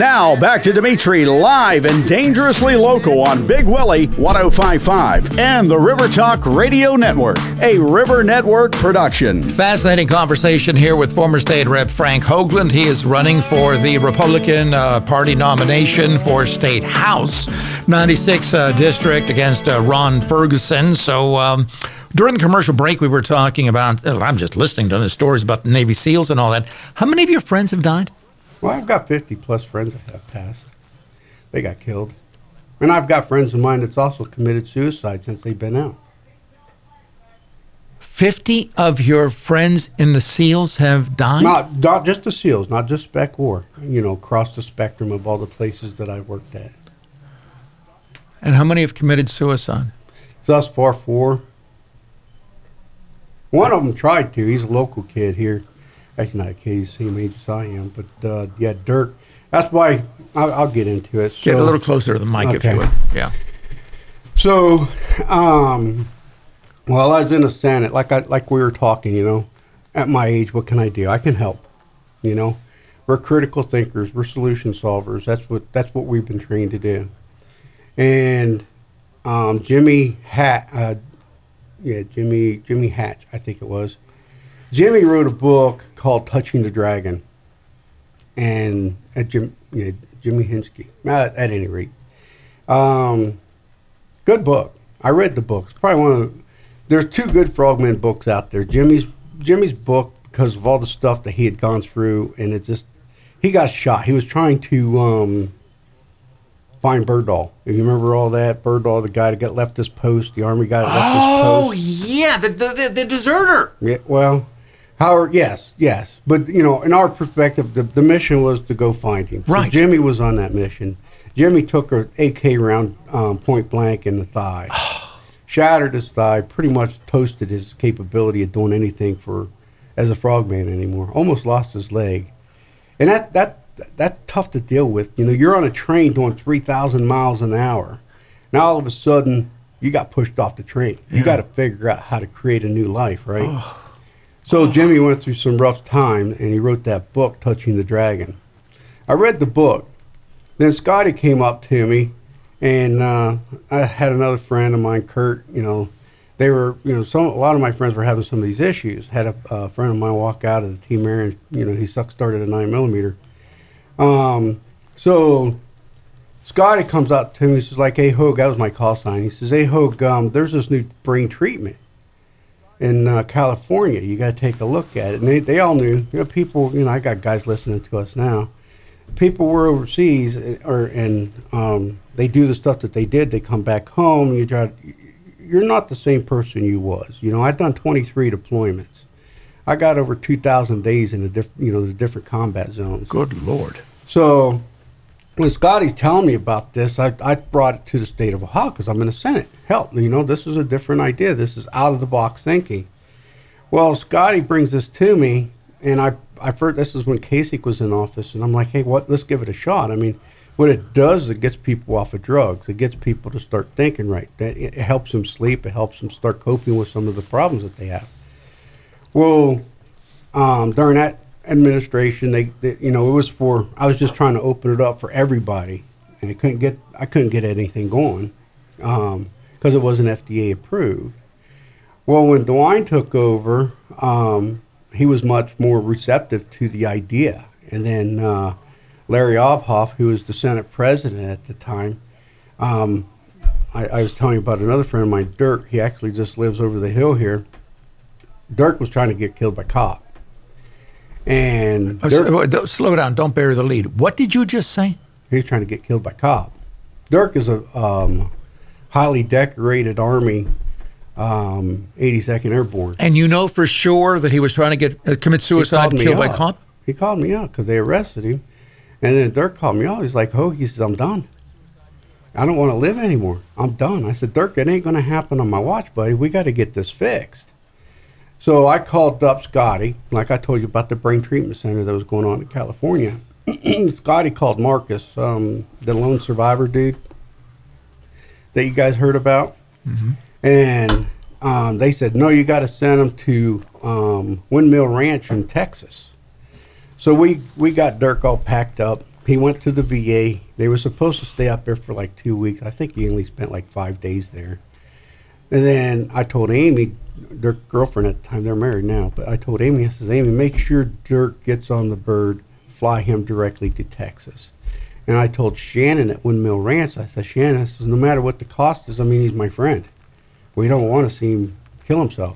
Now, back to Dimitri, live and dangerously local on Big Willie 105.5 and the River Talk Radio Network, a River Network production. Fascinating conversation here with former State Rep Frank Hoagland. He is running for the Republican Party nomination for State House 96 District against Ron Ferguson. So during the commercial break, we were talking about, I'm just listening to the stories about the Navy SEALs and all that. How many of your friends have died? Well, I've got 50-plus friends that have passed. They got killed. And I've got friends of mine that's also committed suicide since they've been out. 50 of your friends in the SEALs have died? Not just the SEALs, not just Spec War. Across the spectrum of all the places that I've worked at. And how many have committed suicide? Thus far, 4. One of them tried to. He's a local kid here. Actually, not a kid. He's the same age as I am. But, yeah, Dirk. That's why I'll get into it. Get a little closer to the mic, if you would. Yeah. So, well, I was in the Senate, like we were talking, at my age, what can I do? I can help, We're critical thinkers. We're solution solvers. That's what we've been trained to do. And Jimmy Hatch, I think it was. Jimmy wrote a book called Touching the Dragon, and Jimmy Hinsky, at any rate. Good book. I read the book. It's probably there's 2 good Frogmen books out there. Jimmy's book, because of all the stuff that he had gone through, and he got shot. He was trying to find Berdahl. If you remember all that, Berdahl, the guy that got left his post, the Army guy that left his post. Oh, yeah, the deserter. Yeah, well, Howard, yes. But, in our perspective, the mission was to go find him. Right. So Jimmy was on that mission. Jimmy took an AK round point blank in the thigh, shattered his thigh, pretty much toasted his capability of doing anything as a frogman anymore. Almost lost his leg. And that's tough to deal with. You're on a train doing 3,000 miles an hour. Now all of a sudden, you got pushed off the train. You got to figure out how to create a new life, right? Oh. So Jimmy went through some rough time, and he wrote that book, Touching the Dragon. I read the book. Then Scotty came up to me, and I had another friend of mine, Kurt. They were, a lot of my friends were having some of these issues. Had a friend of mine walk out of the Team Air, and he started a 9mm. So Scotty comes up to me, he says, hey, Hoag, that was my call sign. He says, hey, Hoag, there's this new brain treatment in California. You got to take a look at it. And they all knew, people, I got guys listening to us now. People were overseas, and they do the stuff that they did. They come back home, you're not the same person you was. I've done 23 deployments. I got over 2,000 days in the different combat zones. Good Lord. So when Scotty's telling me about this, I brought it to the state of Ohio because I'm in the Senate. Help, this is a different idea. This is out-of-the-box thinking. Well, Scotty brings this to me, and I've heard this is when Kasich was in office, and I'm like, hey, let's give it a shot. I mean, what it does, it gets people off of drugs. It gets people to start thinking right. It helps them sleep. It helps them start coping with some of the problems that they have. Well, during that administration, it was I was just trying to open it up for everybody, and I couldn't get anything going because it wasn't FDA approved. Well, when DeWine took over, he was much more receptive to the idea, and then Larry Obhoff, who was the Senate president at the time, I was telling you about another friend of mine, Dirk. He actually just lives over the hill here. Dirk was trying to get killed by cop. And slow down, don't bury the lead. What did you just say? He was trying to get killed by cop. Dirk is a highly decorated Army 82nd Airborne. And you know for sure that he was trying to commit suicide and killed by cop? He called me out because they arrested him. And then Dirk called me out. He's like, Hoag, he says, I'm done. I don't want to live anymore. I'm done. I said, Dirk, it ain't going to happen on my watch, buddy. We got to get this fixed. So I called up Scotty, like I told you about the brain treatment center that was going on in California. Scotty called Marcus, the lone survivor dude that you guys heard about. Mm-hmm. And they said, no, you got to send him to Windmill Ranch in Texas. So we got Dirk all packed up. he went to the VA. They were supposed to stay up there for like 2 weeks. I think he only spent like 5 days there. And then I told Amy, their girlfriend at the time, they're married now, but I told Amy, I says, Amy, make sure Dirk gets on the bird, fly him directly to Texas. And I told Shannon at Windmill Ranch, I said, Shannon, I says, no matter what the cost is, I mean, he's my friend. We don't want to see him kill himself.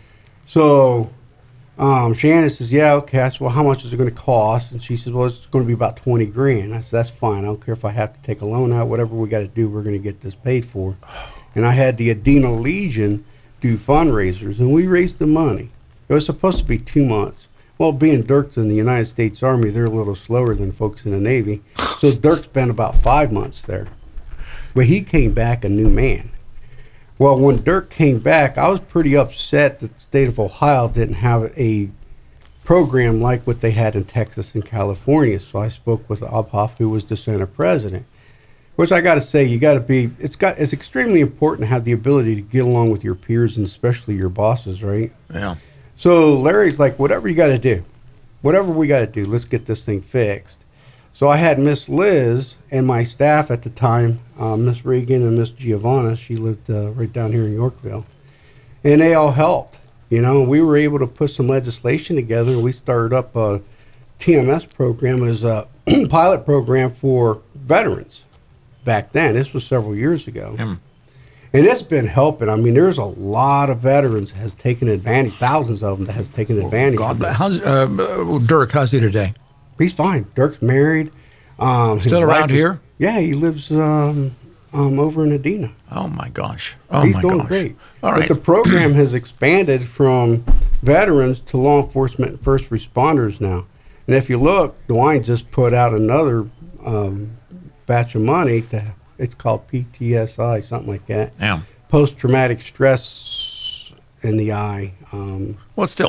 So Shannon says, yeah, okay. I said, well, how much is it going to cost? And she says, well, it's going to be about 20 grand. I said, that's fine. I don't care if I have to take a loan out, whatever we got to do, we're going to get this paid for. And I had the Adena Legion do fundraisers, and we raised the money. It was supposed to be 2 months. Well, being Dirk's in the United States Army, they're a little slower than folks in the Navy. So Dirk spent about 5 months there. But he came back a new man. Well, when Dirk came back, I was pretty upset that the state of Ohio didn't have a program like what they had in Texas and California. So I spoke with Obhoff, who was the Senate president. Which I got to say, it's extremely important to have the ability to get along with your peers and especially your bosses, right? Yeah. So Larry's like, whatever you got to do, whatever we got to do, let's get this thing fixed. So I had Miss Liz and my staff at the time, Miss Regan and Miss Giovanna. She lived right down here in Yorkville, and they all helped. You know, we were able to put some legislation together, and we started up a TMS program as a pilot program for veterans. Back then, this was several years ago, and it's been helping. I mean, there's a lot of veterans that has taken advantage, thousands of them that has taken advantage. God, how's Dirk? How's he today? He's fine. Dirk's married. Still around here? Yeah, he lives over in Adena. Oh my gosh! He's doing great. All right. But the program has expanded from veterans to law enforcement and first responders now. And if you look, DeWine just put out another batch of money it's called PTSI, something like that. Yeah. Post-traumatic stress in the eye. Well, still,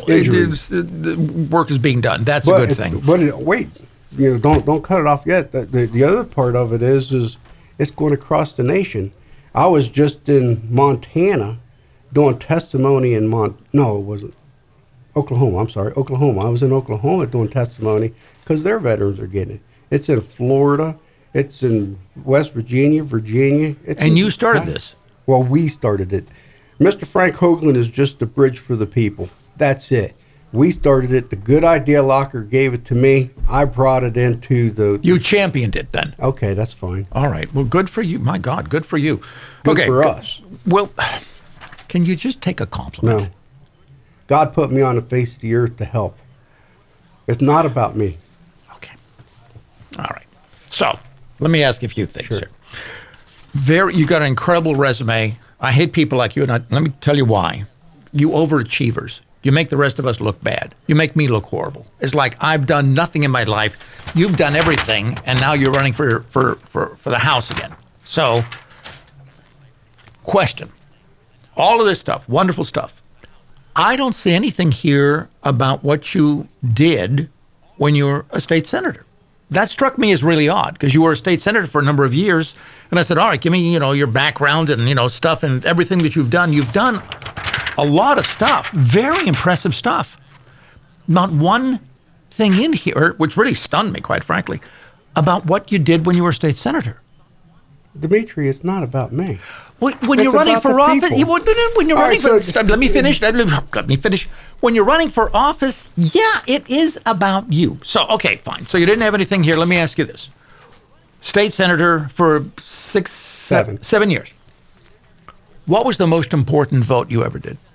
the work is being done. That's a good thing. But wait, don't cut it off yet. The other part of it is it's going across the nation. I was just in Montana doing testimony in no, it wasn't. Oklahoma. I'm sorry, Oklahoma. I was in Oklahoma doing testimony because their veterans are getting it. It's in Florida. It's in West Virginia. And you started this? Well, we started it. Mr. Frank Hoagland is just a bridge for the people. That's it. We started it. The Good Idea Locker gave it to me. I brought it into the... You championed it then? Okay, that's fine. All right. Well, good for you. My God, good for you. Good for us. Well, can you just take a compliment? No. God put me on the face of the earth to help. It's not about me. Okay. All right. So... let me ask you a few things Sure. here. You got an incredible resume. I hate people like you, and let me tell you why. You overachievers. You make the rest of us look bad. You make me look horrible. It's like I've done nothing in my life. You've done everything, and now you're running for the House again. So, question. All of this stuff, wonderful stuff. I don't see anything here about what you did when you were a state senator. That struck me as really odd because you were a state senator for a number of years. And I said, all right, give me, your background and, stuff and everything that you've done. You've done a lot of stuff, very impressive stuff. Not one thing in here, which really stunned me, quite frankly, about what you did when you were a state senator. Dimitri, it's not about me. When you're running for office, let me finish. When you're running for office, yeah, it is about you. So, okay, fine. So you didn't have anything here. Let me ask you this. State senator for 7 years. What was the most important vote you ever did?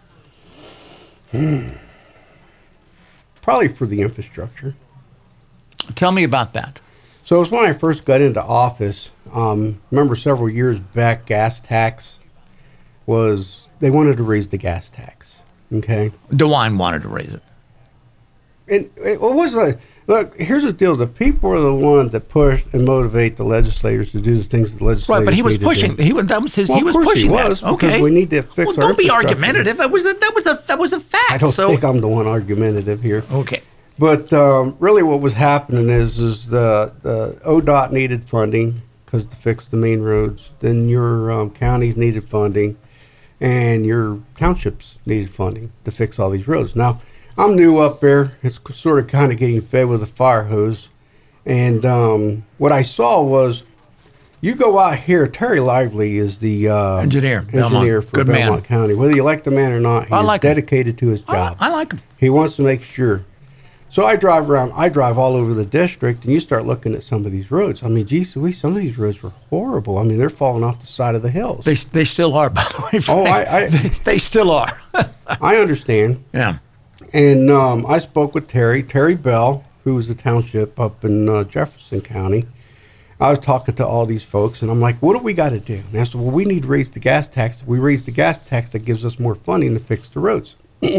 Probably for the infrastructure. Tell me about that. So it was when I first got into office. Remember several years back, gas tax they wanted to raise the gas tax. Okay. DeWine wanted to raise it. And what was look, here's the deal. The people are the ones that push and motivate the legislators to do the things the legislators right, but he was pushing. He was pushing that. Okay. We need to fix our don't be argumentative. That was a fact. I don't think I'm the one argumentative here. Okay. But really what was happening is the ODOT needed funding to fix the main roads. Then your counties needed funding, and your townships needed funding to fix all these roads. Now, I'm new up there. It's sort of kind of getting fed with a fire hose. And what I saw was, you go out here, Terry Lively is the engineer for Good Belmont man. County. Whether you like the man or not, he's dedicated to his job. I like him. He wants to make sure. So I drive around. I drive all over the district, and you start looking at some of these roads. I mean, geez, some of these roads were horrible. I mean, they're falling off the side of the hills. They still are, by the way. Frank. They still are. I understand. Yeah. And I spoke with Terry Bell, who was the township up in Jefferson County. I was talking to all these folks, and I'm like, what do we got to do? And I said, well, we need to raise the gas tax. If we raise the gas tax, that gives us more funding to fix the roads.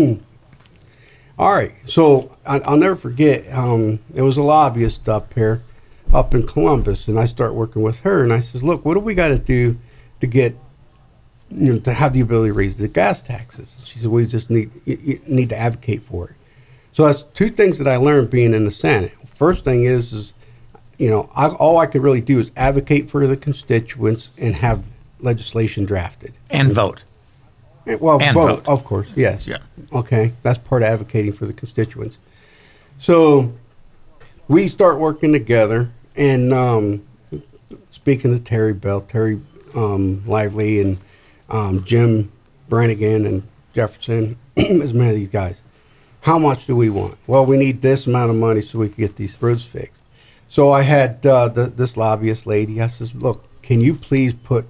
All right, so I'll never forget, there was a lobbyist up here, up in Columbus, and I start working with her, and I says, look, what do we got to do to get, to have the ability to raise the gas taxes? She said, we just need to advocate for it. So that's two things that I learned being in the Senate. First thing is all I could really do is advocate for the constituents and have legislation drafted. And vote. Well, and vote, of course, yes. Yeah. Okay, that's part of advocating for the constituents. So we start working together, and speaking to Terry Bell, Terry Lively, and Jim Brannigan, and Jefferson, as many of these guys, how much do we want? Well, we need this amount of money so we can get these roads fixed. So I had this lobbyist lady. I says, look, can you please put,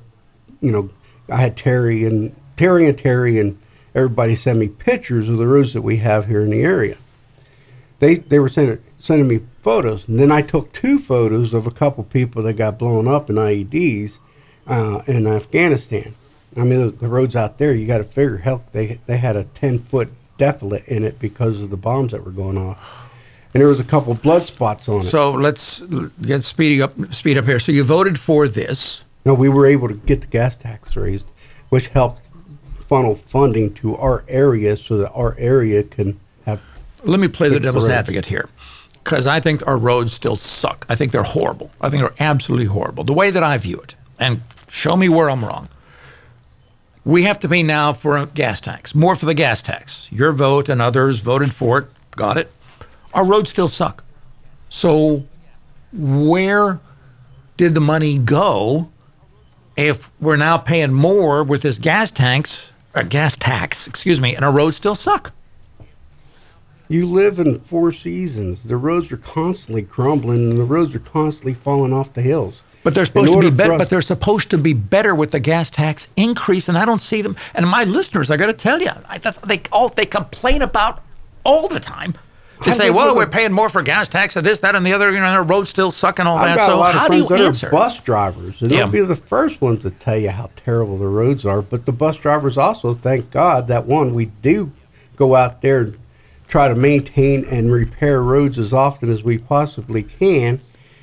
I had Terry and everybody send me pictures of the roads that we have here in the area. They were sending me photos, and then I took 2 photos of a couple people that got blown up in IEDs in Afghanistan. I mean, the roads out there, you got to figure, hell, they had a 10-foot defilate in it because of the bombs that were going off. And there was a couple blood spots on it. So let's get speed up here. So you voted for this. No, we were able to get the gas tax raised, which helped funnel funding to our area so that our area can have. Let me play the devil's advocate here, because I think our roads still suck. I think they're horrible. I think they're absolutely horrible. The way that I view it, and show me where I'm wrong. We have to pay now for a gas tax, more for the gas tax. Your vote and others voted for it. Got it. Our roads still suck. So where did the money go if we're now paying more with this gas tax, and our roads still suck? You live in 4 seasons. The roads are constantly crumbling, and the roads are constantly falling off the hills. But they're supposed to be better. But they're supposed to be better with the gas tax increase, and I don't see them. And my listeners, I got to tell you, they complain about all the time. They say, well, we're paying more for gas tax and this, that, and the other. The roads still suck and all that. So how do you answer? Bus drivers, and they'll be the first ones to tell you how terrible the roads are. But the bus drivers also, thank God, that we do go out there and try to maintain and repair roads as often as we possibly can.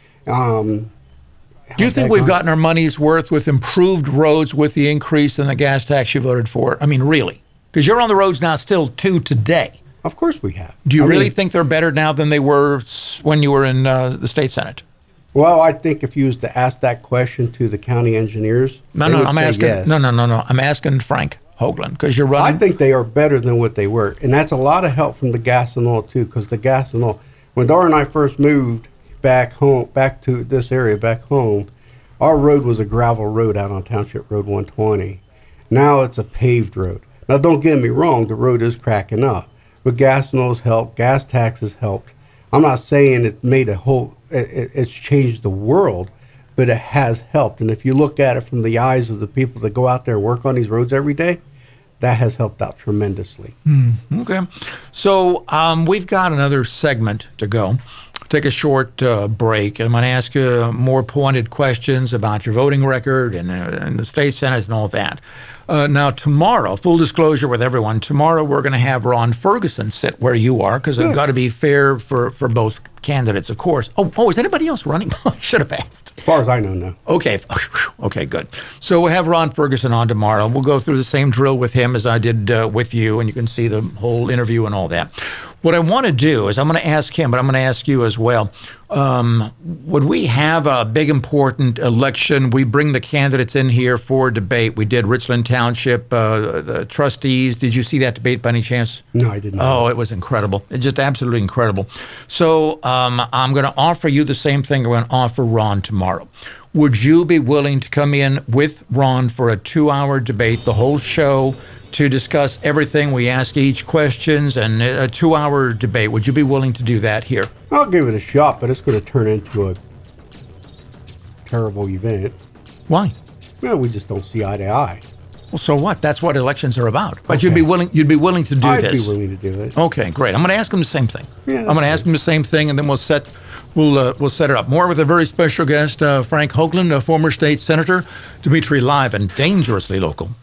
Do you think we've gotten our money's worth with improved roads with the increase in the gas tax you voted for? I mean, really? Because you're on the roads now still today. Of course we have. Do you really think they're better now than they were when you were in the state senate? Well, I think if you was to ask that question to the county engineers, I'm asking. Yes. No. I'm asking Frank Hoagland, because you're running. I think they are better than what they were, and that's a lot of help from the gas and oil too. Because the gas and oil, when Dora and I first moved back to this area back home, our road was a gravel road out on Township Road 120. Now it's a paved road. Now, don't get me wrong, the road is cracking up. But gas and oil's helped, gas taxes helped. I'm not saying it's made it's changed the world, but it has helped. And if you look at it from the eyes of the people that go out there and work on these roads every day, that has helped out tremendously. Okay. So we've got another segment to go. Take a short break, and I'm going to ask you more pointed questions about your voting record and the state senate and all that. Now, tomorrow, full disclosure with everyone, tomorrow we're going to have Ron Ferguson sit where you are, because I've got to be fair for both candidates, of course. Oh, is anybody else running? I should have asked. As far as I know, no. Okay, good. So we'll have Ron Ferguson on tomorrow. We'll go through the same drill with him as I did with you, and you can see the whole interview and all that. What I want to do is I'm going to ask him, but I'm going to ask you as well. When we have a big important election, we bring the candidates in here for debate. We did Richland Township, the trustees. Did you see that debate by any chance? No, I did not. Oh, it was incredible. It's just absolutely incredible. So I'm going to offer you the same thing I'm going to offer Ron tomorrow. Would you be willing to come in with Ron for a 2-hour debate, the whole show, to discuss everything? We ask each questions and a 2-hour debate. Would you be willing to do that here? I'll give it a shot, but it's going to turn into a terrible event. Why? Well, we just don't see eye to eye. Well, so what? That's what elections are about. But Okay. you'd be willing to do I'd this. be willing to do it. Okay, great. I'm going to ask him the same thing. Yeah, I'm going to ask him the same thing, and then we'll set it up. More with a very special guest, Frank Hoagland, a former state senator, Dimitri, live and dangerously local.